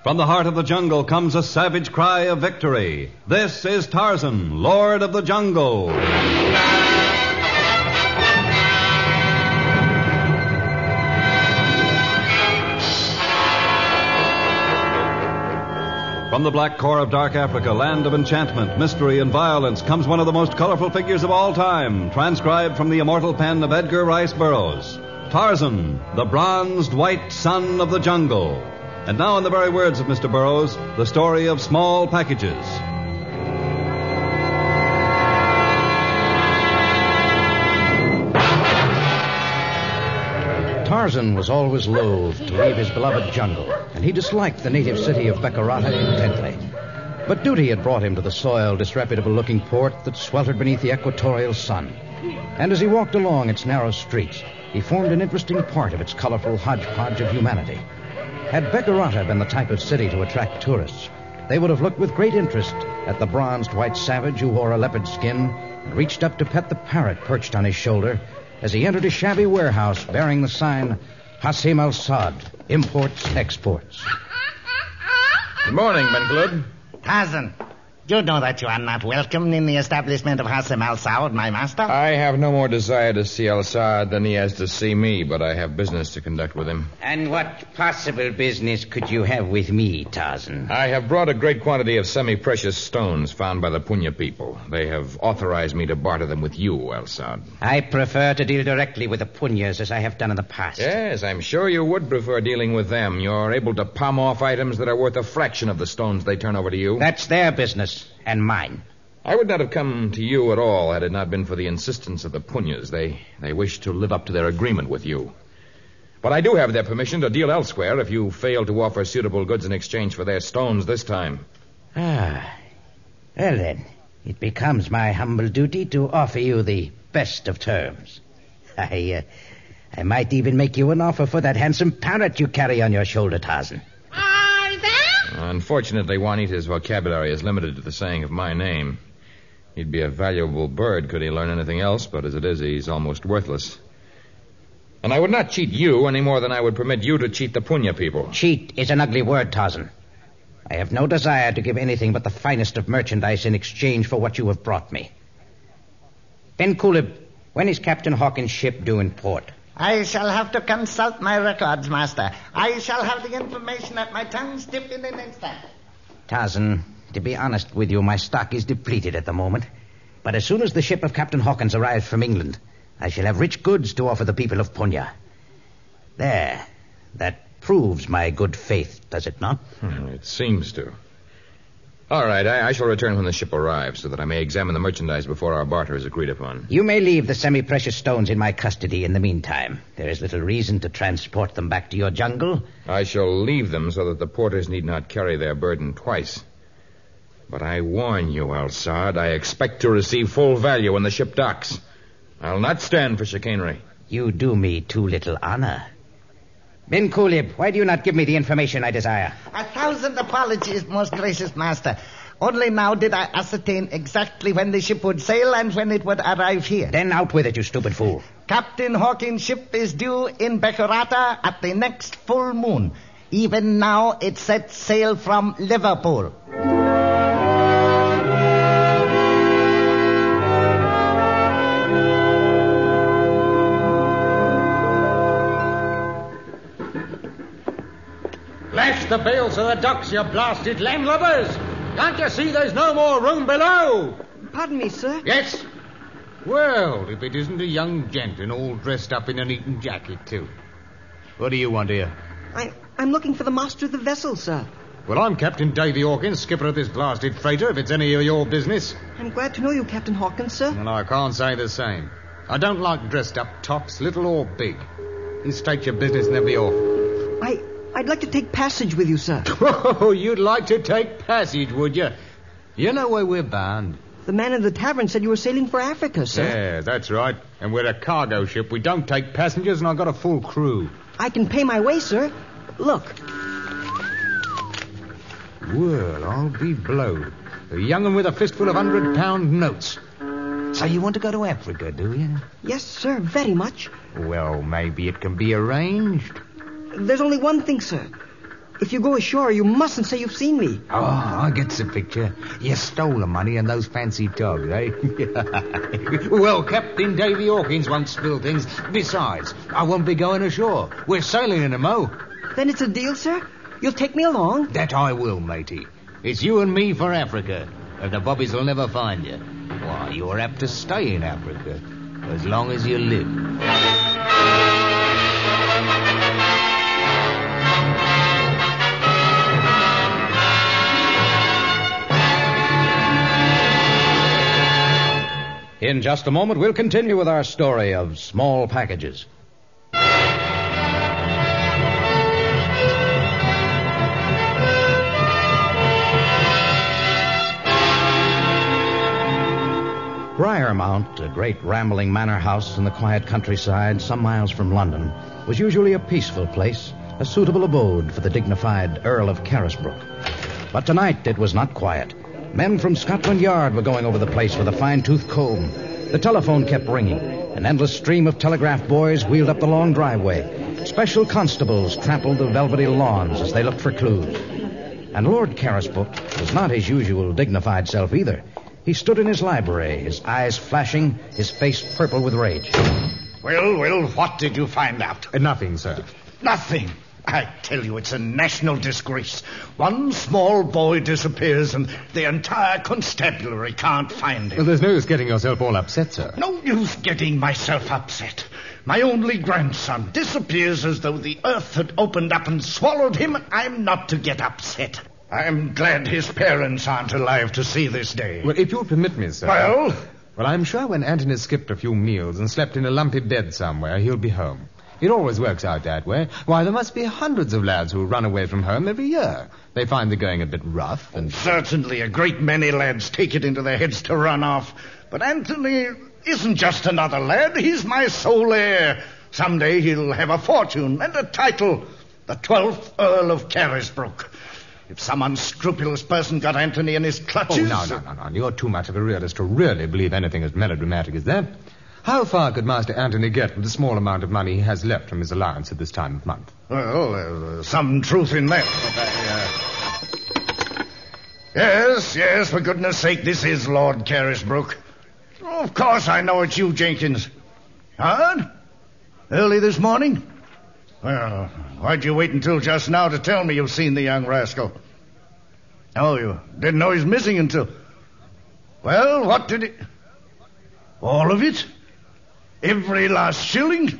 From the heart of the jungle comes a savage cry of victory. This is Tarzan, Lord of the Jungle. From the black core of dark Africa, land of enchantment, mystery, and violence, comes one of the most colorful figures of all time, transcribed from the immortal pen of Edgar Rice Burroughs. Tarzan, the bronzed white son of the jungle. And now, in the very words of Mr. Burroughs, the story of Small Packages. Tarzan was always loath to leave his beloved jungle, and he disliked the native city of Bekarata intently. But duty had brought him to the soiled, disreputable-looking port that sweltered beneath the equatorial sun. And as he walked along its narrow streets, he formed an interesting part of its colorful hodgepodge of humanity. Had Bekarata been the type of city to attract tourists, they would have looked with great interest at the bronzed white savage who wore a leopard skin and reached up to pet the parrot perched on his shoulder as he entered a shabby warehouse bearing the sign, Hassim al-Sad, Imports, Exports. Good morning, Ben-Khulud. Tarzan, you know that you are not welcome in the establishment of Hassim al-Saud, my master. I have no more desire to see Al-Saad than he has to see me, but I have business to conduct with him. And what possible business could you have with me, Tarzan? I have brought a great quantity of semi-precious stones found by the Punya people. They have authorized me to barter them with you, Al-Saad. I prefer to deal directly with the Punyas as I have done in the past. Yes, I'm sure you would prefer dealing with them. You're able to palm off items that are worth a fraction of the stones they turn over to you. That's their business. And mine. I would not have come to you at all had it not been for the insistence of the Punyas. They wish to live up to their agreement with you. But I do have their permission to deal elsewhere if you fail to offer suitable goods in exchange for their stones this time. Well then, it becomes my humble duty to offer you the best of terms. I might even make you an offer for that handsome parrot you carry on your shoulder, Tarzan. Unfortunately, Juanita's vocabulary is limited to the saying of my name. He'd be a valuable bird could he learn anything else, but as it is, he's almost worthless. And I would not cheat you any more than I would permit you to cheat the Punya people. Cheat is an ugly word, Tarzan. I have no desire to give anything but the finest of merchandise in exchange for what you have brought me. Ben-Khulud, when is Captain Hawkins' ship due in port? I shall have to consult my records, master. I shall have the information at my tongue's tip in an instant. Tarzan, to be honest with you, my stock is depleted at the moment. But as soon as the ship of Captain Hawkins arrives from England, I shall have rich goods to offer the people of Punya. There. That proves my good faith, does it not? It seems to. All right, I shall return when the ship arrives so that I may examine the merchandise before our barter is agreed upon. You may leave the semi-precious stones in my custody in the meantime. There is little reason to transport them back to your jungle. I shall leave them so that the porters need not carry their burden twice. But I warn you, Al-Saad, I expect to receive full value when the ship docks. I'll not stand for chicanery. You do me too little honor. Ben-Khulud, why do you not give me the information I desire? 1,000 apologies, most gracious master. Only now did I ascertain exactly when the ship would sail and when it would arrive here. Then out with it, you stupid fool. Captain Hawkins' ship is due in Bekarata at the next full moon. Even now it sets sail from Liverpool. Lash the bales of the docks, you blasted landlubbers! Can't you see there's no more room below? Pardon me, sir. Yes? Well, if it isn't a young gent and all dressed up in an Eton jacket, too. What do you want here? I'm looking for the master of the vessel, sir. Well, I'm Captain Davy Hawkins, skipper of this blasted freighter, if it's any of your business. I'm glad to know you, Captain Hawkins, sir. Well, I can't say the same. I don't like dressed-up tops, little or big. You state your business and they'll be off. I'd like to take passage with you, sir. Oh, you'd like to take passage, would you? You know where we're bound. The man in the tavern said you were sailing for Africa, sir. Yeah, that's right. And we're a cargo ship. We don't take passengers, and I've got a full crew. I can pay my way, sir. Look. Well, I'll be blowed. A young'un with a fistful of 100-pound notes. So you want to go to Africa, do you? Yes, sir, very much. Well, maybe it can be arranged. There's only one thing, sir. If you go ashore, you mustn't say you've seen me. Oh, I get the picture. You stole the money and those fancy togs, eh? Well, Captain Davy Hawkins won't spill things. Besides, I won't be going ashore. We're sailing in a mo. Then it's a deal, sir? You'll take me along? That I will, matey. It's you and me for Africa. And the bobbies will never find you. Why, you're apt to stay in Africa. As long as you live. In just a moment, we'll continue with our story of small packages. Briarmount, a great rambling manor house in the quiet countryside some miles from London, was usually a peaceful place, a suitable abode for the dignified Earl of Carisbrooke. But tonight it was not quiet. Men from Scotland Yard were going over the place with a fine-tooth comb. The telephone kept ringing. An endless stream of telegraph boys wheeled up the long driveway. Special constables trampled the velvety lawns as they looked for clues. And Lord Carisbrooke was not his usual dignified self either. He stood in his library, his eyes flashing, his face purple with rage. Well, what did you find out? Nothing, sir. Nothing. I tell you, it's a national disgrace. One small boy disappears and the entire constabulary can't find him. Well, there's no use getting yourself all upset, sir. No use getting myself upset. My only grandson disappears as though the earth had opened up and swallowed him. I'm not to get upset. I'm glad his parents aren't alive to see this day. Well, if you'll permit me, sir. Well, I'm sure when Anthony skipped a few meals and slept in a lumpy bed somewhere, he'll be home. It always works out that way. Why, there must be hundreds of lads who run away from home every year. They find the going a bit rough and... Certainly, a great many lads take it into their heads to run off. But Anthony isn't just another lad. He's my sole heir. Someday he'll have a fortune and a title. The 12th Earl of Carisbrooke. If some unscrupulous person got Anthony in his clutches... Oh, no. You're too much of a realist to really believe anything as melodramatic as that. How far could Master Anthony get with the small amount of money he has left from his allowance at this time of month? Well, there's some truth in that. But Yes, for goodness sake, this is Lord Carisbrooke. Oh, of course I know it's you, Jenkins. Huh? Early this morning? Well, why'd you wait until just now to tell me you've seen the young rascal? Oh, you didn't know he's missing until... Well, what did it... All of it? Every last shilling?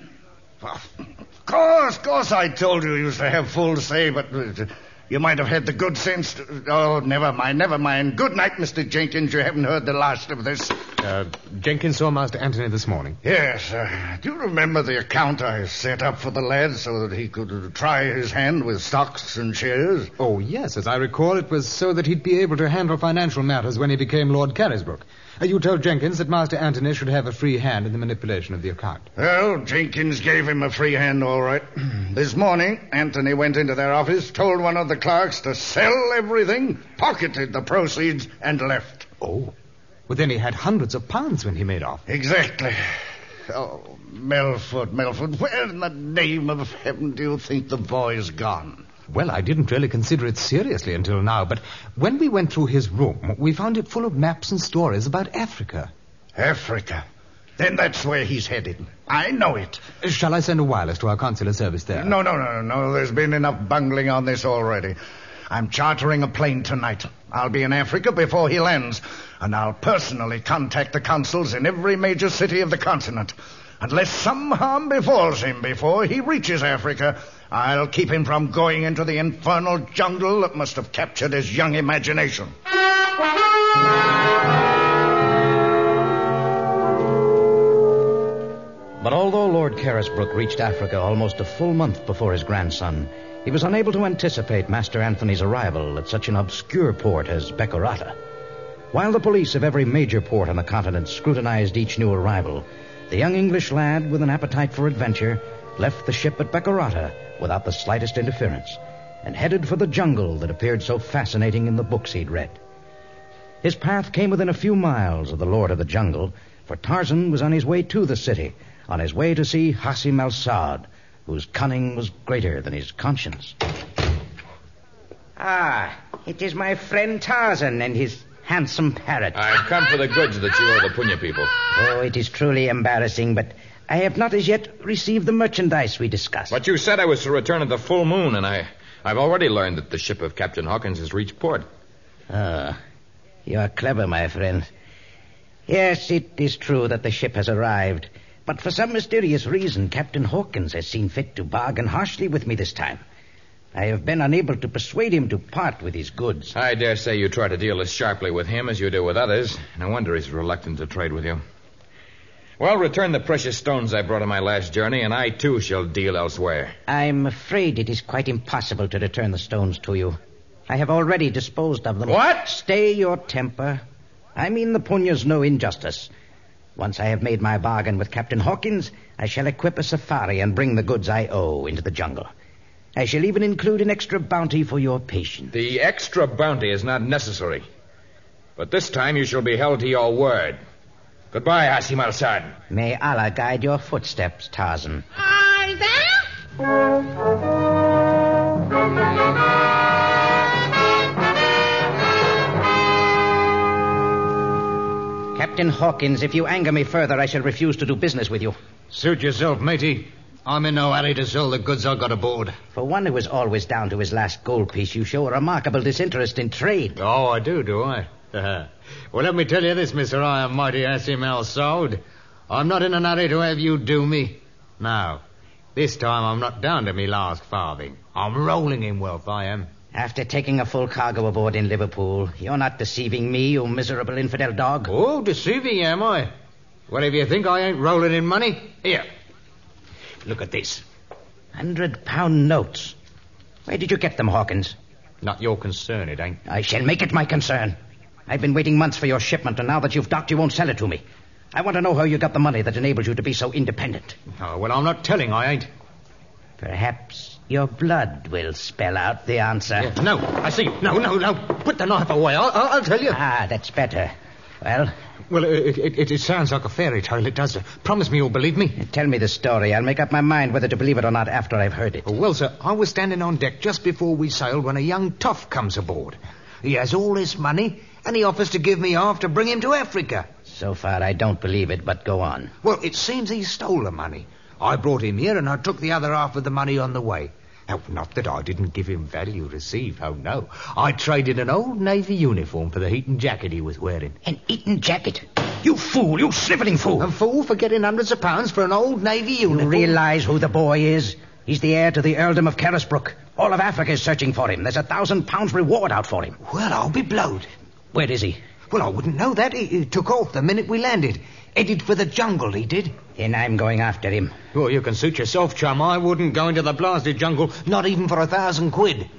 Of course I told you used to have full say, but you might have had the good sense to... Oh, never mind. Good night, Mr. Jenkins. You haven't heard the last of this. Jenkins saw Master Anthony this morning. Yes. Do you remember the account I set up for the lad so that he could try his hand with stocks and shares? Oh, yes. As I recall, it was so that he'd be able to handle financial matters when he became Lord Carisbrooke. You told Jenkins that Master Anthony should have a free hand in the manipulation of the account. Well, Jenkins gave him a free hand, all right. This morning, Anthony went into their office, told one of the clerks to sell everything, pocketed the proceeds, and left. Oh. Well, then he had hundreds of pounds when he made off. Exactly. Oh, Melford, where in the name of heaven do you think the boy's gone? Well, I didn't really consider it seriously until now, but when we went through his room, we found it full of maps and stories about Africa. Africa? Then that's where he's headed. I know it. Shall I send a wireless to our consular service there? No. There's been enough bungling on this already. I'm chartering a plane tonight. I'll be in Africa before he lands, and I'll personally contact the consuls in every major city of the continent. Unless some harm befalls him before he reaches Africa, I'll keep him from going into the infernal jungle that must have captured his young imagination. But although Lord Carisbrooke reached Africa almost a full month before his grandson, he was unable to anticipate Master Anthony's arrival at such an obscure port as Bekarata. While the police of every major port on the continent scrutinized each new arrival, the young English lad with an appetite for adventure left the ship at Bekarata without the slightest interference and headed for the jungle that appeared so fascinating in the books he'd read. His path came within a few miles of the Lord of the Jungle, for Tarzan was on his way to the city, on his way to see Hassim al-Saad, whose cunning was greater than his conscience. Ah, it is my friend Tarzan and his handsome parrot. I've come for the goods that you owe the Punya people. Oh, it is truly embarrassing, but I have not as yet received the merchandise we discussed. But you said I was to return at the full moon, and I've already learned that the ship of Captain Hawkins has reached port. Ah, you are clever, my friend. Yes, it is true that the ship has arrived, but for some mysterious reason, Captain Hawkins has seen fit to bargain harshly with me this time. I have been unable to persuade him to part with his goods. I dare say you try to deal as sharply with him as you do with others. No wonder he's reluctant to trade with you. Well, return the precious stones I brought on my last journey, and I, too, shall deal elsewhere. I'm afraid it is quite impossible to return the stones to you. I have already disposed of them. What? Stay your temper. I mean the Punya's no injustice. Once I have made my bargain with Captain Hawkins, I shall equip a safari and bring the goods I owe into the jungle. I shall even include an extra bounty for your patience. The extra bounty is not necessary. But this time you shall be held to your word. Goodbye, Hasim Al-Sad. May Allah guide your footsteps, Tarzan. Are there? Captain Hawkins, if you anger me further, I shall refuse to do business with you. Suit yourself, matey. I'm in no hurry to sell the goods I've got aboard. For one who is always down to his last gold piece, you show a remarkable disinterest in trade. Oh, I do I? Well, let me tell you this, Mr. I am mighty Hasim Al-Saud. I'm not in a hurry to have you do me. No, this time I'm not down to me last farthing. I'm rolling in wealth, I am. After taking a full cargo aboard in Liverpool, you're not deceiving me, you miserable infidel dog. Oh, deceiving, am I? Whatever you think, I ain't rolling in money. Here, look at this. £100 notes. Where did you get them, Hawkins? Not your concern, it ain't. I shall make it my concern. I've been waiting months for your shipment, and now that you've docked, you won't sell it to me. I want to know how you got the money that enables you to be so independent. Oh, well, I'm not telling, I ain't. Perhaps your blood will spell out the answer. Yeah, no, I see. No. Put the knife away. I'll tell you. Ah, that's better. Well? Well, it sounds like a fairy tale, it does. Promise me you'll believe me. Tell me the story. I'll make up my mind whether to believe it or not after I've heard it. Well, sir, I was standing on deck just before we sailed when a young toff comes aboard. He has all this money, and he offers to give me half to bring him to Africa. So far, I don't believe it, but go on. Well, it seems he stole the money. I brought him here, and I took the other half of the money on the way. Oh, not that I didn't give him value received. Oh, no. I traded an old Navy uniform for the Eton jacket he was wearing. An Eton jacket? You fool, you sniveling fool. A fool for getting hundreds of pounds for an old Navy uniform. You realize who the boy is? He's the heir to the earldom of Carisbrooke. All of Africa is searching for him. There's £1,000 reward out for him. Well, I'll be blowed. Where is he? Well, I wouldn't know that. He took off the minute we landed. Headed for the jungle, he did. Then I'm going after him. Well, you can suit yourself, chum. I wouldn't go into the blasted jungle, not even for £1,000.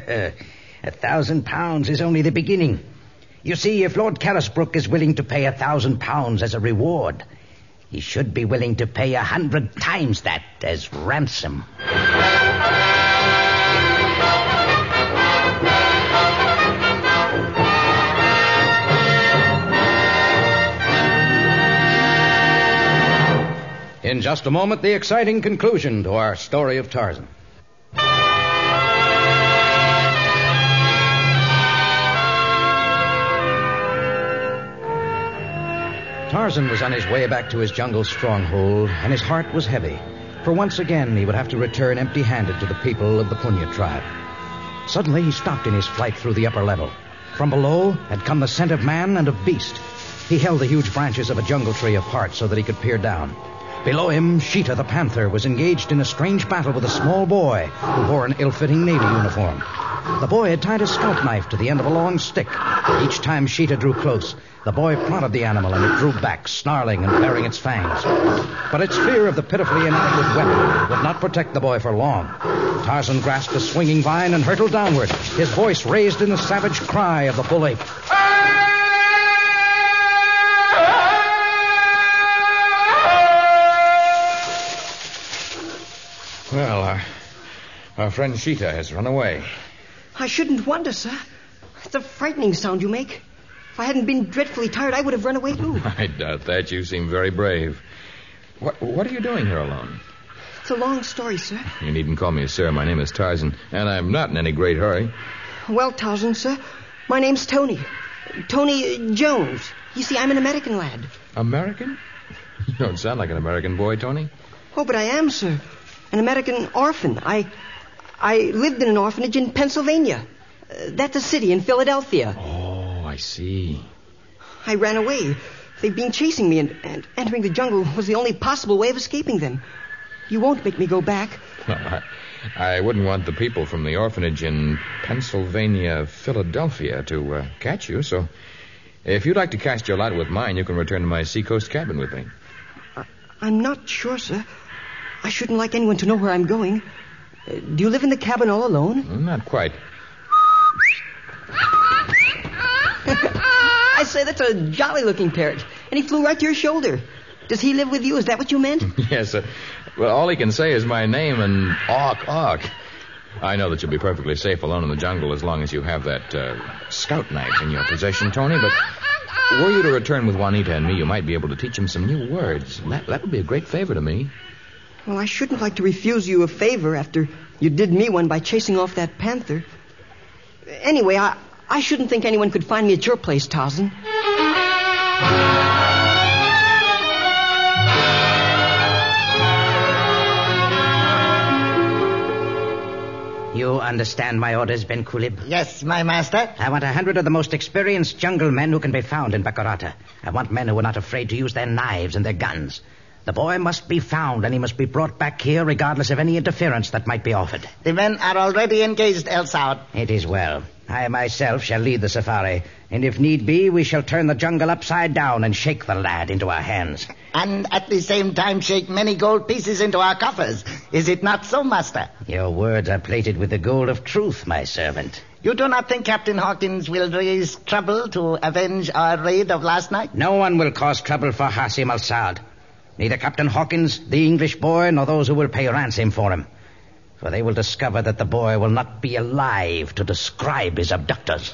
£1,000 is only the beginning. You see, if Lord Carisbrooke is willing to pay £1,000 as a reward, he should be willing to pay 100 times that as ransom. In just a moment, the exciting conclusion to our story of Tarzan. Tarzan was on his way back to his jungle stronghold, and his heart was heavy, for once again he would have to return empty-handed to the people of the Punya tribe. Suddenly he stopped in his flight through the upper level. From below had come the scent of man and of beast. He held the huge branches of a jungle tree apart so that he could peer down. Below him, Sheeta the panther was engaged in a strange battle with a small boy who wore an ill-fitting Navy uniform. The boy had tied a scalp knife to the end of a long stick. Each time Sheeta drew close, the boy prodded the animal and it drew back, snarling and baring its fangs. But its fear of the pitifully inadequate weapon would not protect the boy for long. Tarzan grasped a swinging vine and hurtled downward, his voice raised in the savage cry of the bull ape. Well, our friend Sheeta has run away. I shouldn't wonder, sir. It's a frightening sound you make. If I hadn't been dreadfully tired, I would have run away, too. I doubt that. You seem very brave. What are you doing here alone? It's a long story, sir. You needn't call me sir. My name is Tarzan, and I'm not in any great hurry. Well, Tarzan, sir, my name's Tony. Tony Jones. You see, I'm an American lad. American? You don't sound like an American boy, Tony. Oh, but I am, sir. An American orphan. I lived in an orphanage in Pennsylvania. That's a city in Philadelphia. Oh, I see. I ran away. They've been chasing me, and entering the jungle was the only possible way of escaping them. You won't make me go back. I wouldn't want the people from the orphanage in Pennsylvania, Philadelphia, to catch you, so if you'd like to cast your lot with mine, you can return to my seacoast cabin with me. I'm not sure, sir. I shouldn't like anyone to know where I'm going. Do you live in the cabin all alone? Not quite. I say, that's a jolly-looking parrot, and he flew right to your shoulder. Does he live with you? Is that what you meant? Yes, well, all he can say is my name and awk. I know that you'll be perfectly safe alone in the jungle as long as you have that scout knife in your possession, Tony, but were you to return with Juanita and me, you might be able to teach him some new words. That would be a great favor to me. Well, I shouldn't like to refuse you a favor after you did me one by chasing off that panther. Anyway, I shouldn't think anyone could find me at your place, Tarzan. You understand my orders, Ben Kulib? Yes, my master. I want 100 of the most experienced jungle men who can be found in Bakarata. I want men who are not afraid to use their knives and their guns. The boy must be found, and he must be brought back here regardless of any interference that might be offered. The men are already engaged, El Saud. It is well. I myself shall lead the safari, and if need be, we shall turn the jungle upside down and shake the lad into our hands. And at the same time shake many gold pieces into our coffers. Is it not so, master? Your words are plated with the gold of truth, my servant. You do not think Captain Hawkins will raise trouble to avenge our raid of last night? No one will cause trouble for Hasim al-Saud. Neither Captain Hawkins, the English boy, nor those who will pay ransom for him. For they will discover that the boy will not be alive to describe his abductors.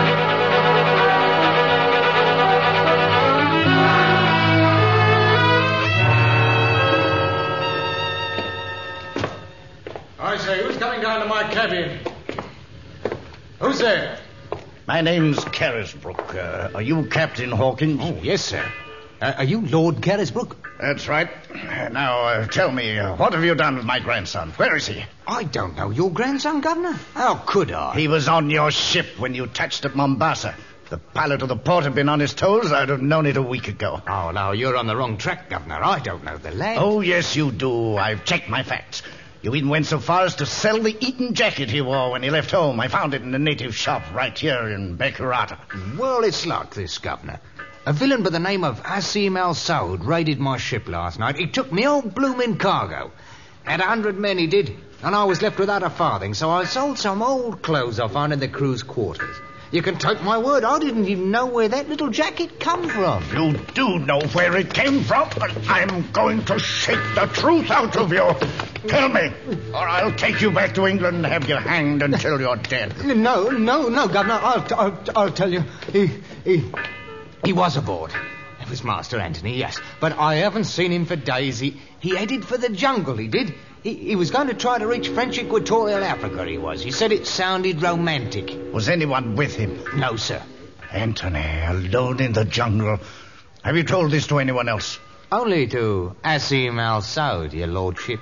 I say, who's coming down to my cabin? Who's there? My name's Carisbrook. Are you Captain Hawkins? Oh, yes, sir. Are you Lord Carisbrook? That's right. Now, tell me, what have you done with my grandson? Where is he? I don't know your grandson, Governor. How could I? He was on your ship when you touched at Mombasa. If the pilot of the port had been on his toes, I'd have known it a week ago. Oh, no, you're on the wrong track, Governor. I don't know the lad. Oh, yes, you do. I've checked my facts. You even went so far as to sell the Eton jacket he wore when he left home. I found it in a native shop right here in Bakarata. Well, it's like this, Governor. A villain by the name of Hasim al-Saud raided my ship last night. He took me old bloomin' cargo. Had 100 men, he did, and I was left without a farthing, so I sold some old clothes I found in the crew's quarters. You can take my word, I didn't even know where that little jacket come from. You do know where it came from, but I'm going to shake the truth out of you. Tell me, or I'll take you back to England and have you hanged until you're dead. No, Governor, I'll tell you. He was aboard. It was Master Anthony, yes. But I haven't seen him for days. He headed for the jungle, he did. He was going to try to reach French Equatorial Africa, he was. He said it sounded romantic. Was anyone with him? No, sir. Anthony, alone in the jungle. Have you told this to anyone else? Only to Hasim al-Saud, your lordship.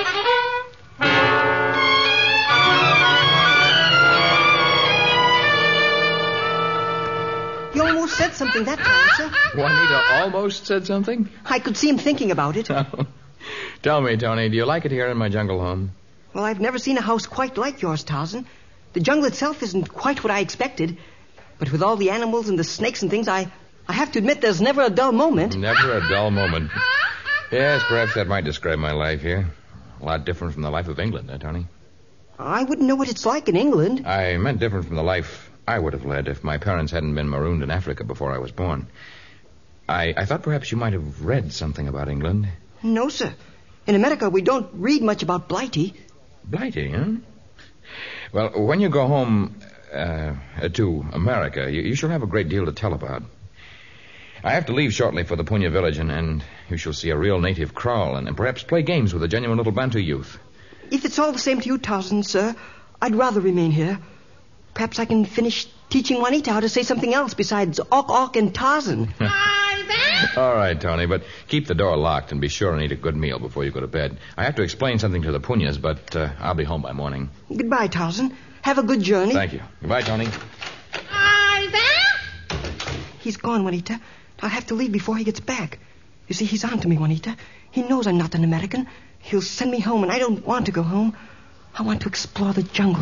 He almost said something that time, sir. Juanita almost said something? I could see him thinking about it. Tell me, Tony, do you like it here in my jungle home? Well, I've never seen a house quite like yours, Tarzan. The jungle itself isn't quite what I expected. But with all the animals and the snakes and things, I have to admit there's never a dull moment. Never a dull moment. Yes, perhaps that might describe my life here. A lot different from the life of England, Tony? I wouldn't know what it's like in England. I meant different from the life I would have led if my parents hadn't been marooned in Africa before I was born. I thought perhaps you might have read something about England. No, sir. In America, we don't read much about Blighty. Blighty, huh? Well, when you go home to America, you shall have a great deal to tell about. I have to leave shortly for the Punya village, and you shall see a real native crawl and perhaps play games with a genuine little Bantu youth. If it's all the same to you, Tarzan, sir, I'd rather remain here. perhaps I can finish teaching Juanita how to say something else besides awk and Tarzan. Are there? All right, Tony, but keep the door locked and be sure and eat a good meal before you go to bed. I have to explain something to the Punyas, but I'll be home by morning. Goodbye, Tarzan. Have a good journey. Thank you. Goodbye, Tony. Are there? He's gone, Juanita. I'll have to leave before he gets back. You see, he's on to me, Juanita. He knows I'm not an American. He'll send me home, and I don't want to go home. I want to explore the jungle.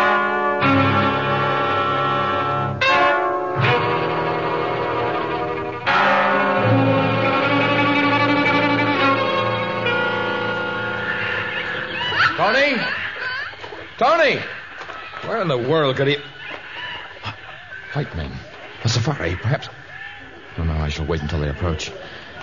Tony? Tony! Where in the world could he... White men. A safari, perhaps. Oh, no, I shall wait until they approach.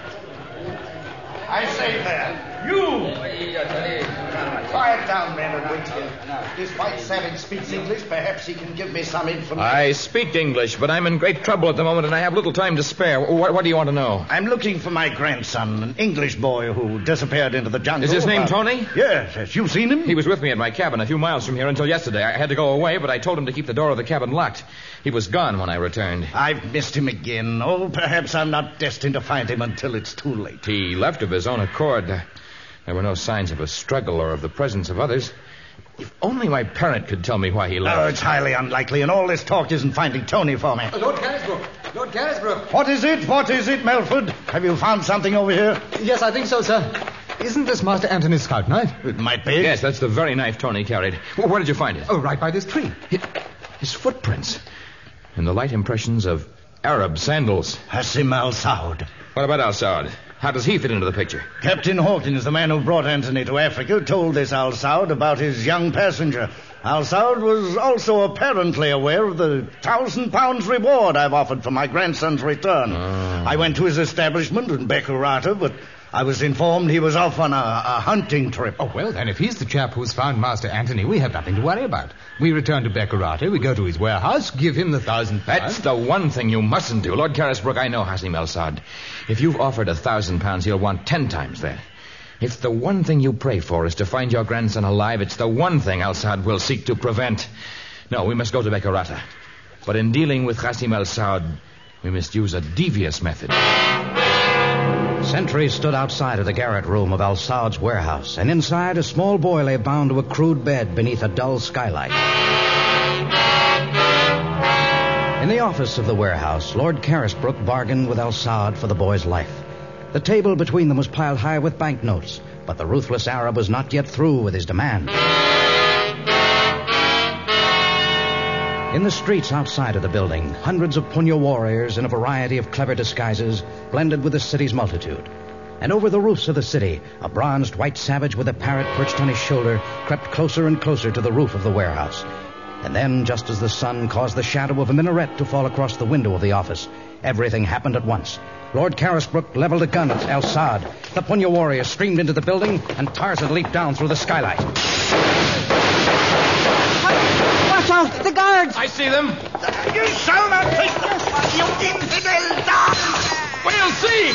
I say there. You! Quiet down, men, and wait here. This white savage speaks English. Perhaps he can give me some information. I speak English, but I'm in great trouble at the moment, and I have little time to spare. What do you want to know? I'm looking for my grandson, an English boy who disappeared into the jungle. Is his name Tony? Yes. You've seen him? He was with me at my cabin a few miles from here until yesterday. I had to go away, but I told him to keep the door of the cabin locked. He was gone when I returned. I've missed him again. Oh, perhaps I'm not destined to find him until it's too late. He left of his own accord. There were no signs of a struggle or of the presence of others. If only my parent could tell me why he left. Oh, it's highly unlikely, and all this talk isn't finding Tony for me. Lord Carisbrook! Lord Carisbrook! What is it, Melford? Have you found something over here? Yes, I think so, sir. Isn't this Master Anthony's scout knife? It might be. Yes, that's the very knife Tony carried. Where did you find it? Oh, right by this tree. His footprints. And the light impressions of Arab sandals. Hassim al-Saud. What about al-Saud? How does he fit into the picture? Captain Hawkins, the man who brought Anthony to Africa, told this al-Saud about his young passenger. Al-Saud was also apparently aware of the £1,000 reward I've offered for my grandson's return. I went to his establishment in Bekarata, but I was informed he was off on a hunting trip. Oh, well, then, if he's the chap who's found Master Anthony, we have nothing to worry about. We return to Bekarata, we go to his warehouse, give him the £1,000. That's the one thing you mustn't do. Lord Carisbrook, I know Hassim al-Saud. If you've offered £1,000, he'll want 10 times that. If the one thing you pray for is to find your grandson alive, it's the one thing al-Saud will seek to prevent. No, we must go to Bekarata. But in dealing with Hassim al-Saud, we must use a devious method. Sentries stood outside of the garret room of al-Saud's warehouse, and inside a small boy lay bound to a crude bed beneath a dull skylight. In the office of the warehouse, Lord Carisbrook bargained with al-Saud for the boy's life. The table between them was piled high with banknotes, but the ruthless Arab was not yet through with his demand. In the streets outside of the building, hundreds of Punya warriors in a variety of clever disguises blended with the city's multitude. And over the roofs of the city, a bronzed white savage with a parrot perched on his shoulder crept closer and closer to the roof of the warehouse. And then, just as the sun caused the shadow of a minaret to fall across the window of the office, everything happened at once. Lord Carisbrook leveled a gun at al-Saud. The Punya warriors streamed into the building, and Tarzan leaped down through the skylight. Watch out! The guards! I see them. You shall not take them, you infidel dog! We'll see.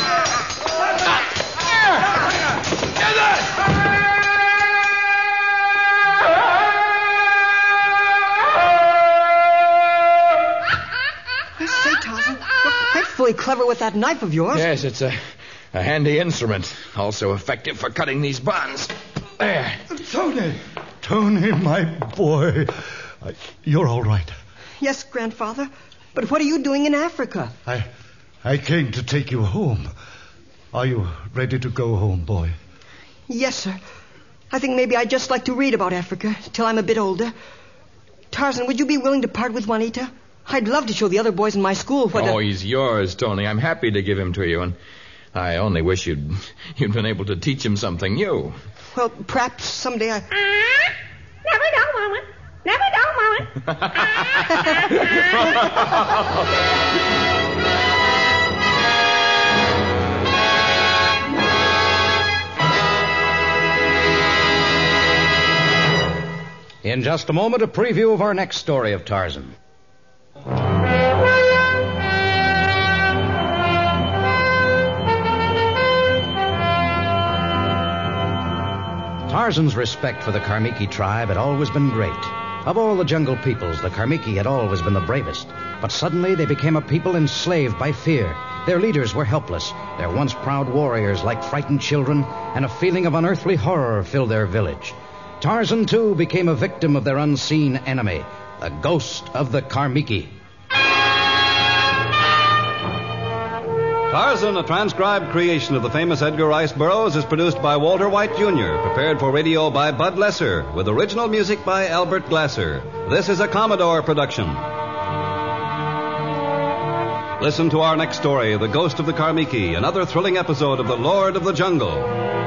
I say, Tarzan, you're frightfully clever with that knife of yours. Yes, it's a handy instrument. Also effective for cutting these bonds. There. Tony, my boy. You're all right. Yes, Grandfather. But what are you doing in Africa? I came to take you home. Are you ready to go home, boy? Yes, sir. I think maybe I'd just like to read about Africa till I'm a bit older. Tarzan, would you be willing to part with Juanita? I'd love to show the other boys in my school what he's yours, Tony. I'm happy to give him to you, and I only wish you'd been able to teach him something new. Well, perhaps someday I... Never know, Mama. Never know, Mama. In just a moment, a preview of our next story of Tarzan. Tarzan's respect for the Karmiki tribe had always been great. Of all the jungle peoples, the Karmiki had always been the bravest. But suddenly they became a people enslaved by fear. Their leaders were helpless. Their once proud warriors like frightened children, and a feeling of unearthly horror filled their village. Tarzan, too, became a victim of their unseen enemy, the ghost of the Karmiki. Tarzan, a transcribed creation of the famous Edgar Rice Burroughs, is produced by Walter White, Jr., prepared for radio by Bud Lesser, with original music by Albert Glasser. This is a Commodore production. Listen to our next story, The Ghost of the Karmiki, another thrilling episode of The Lord of the Jungle.